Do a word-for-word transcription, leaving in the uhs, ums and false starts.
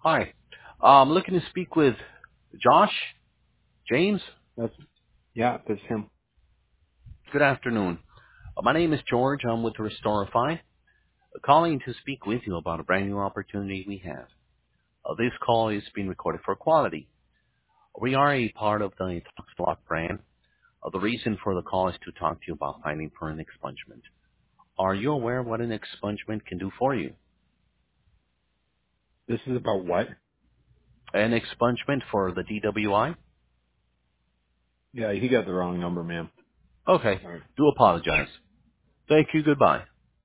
Hi. I'm looking to speak with Josh, James. That's yeah, that's him. Good afternoon. Uh, my name is George. I'm with Restorify, uh, calling to speak with you about a brand new opportunity we have. Uh, this call is being recorded for quality. We are a part of the TalkSpot brand. Uh, the reason for the call is to talk to you about finding permanent expungement. Are you aware of what an expungement can do for you? This is about what? An expungement for the D W I? Yeah, he got the wrong number, man. Okay. All right. Do apologize. Thank you. Goodbye.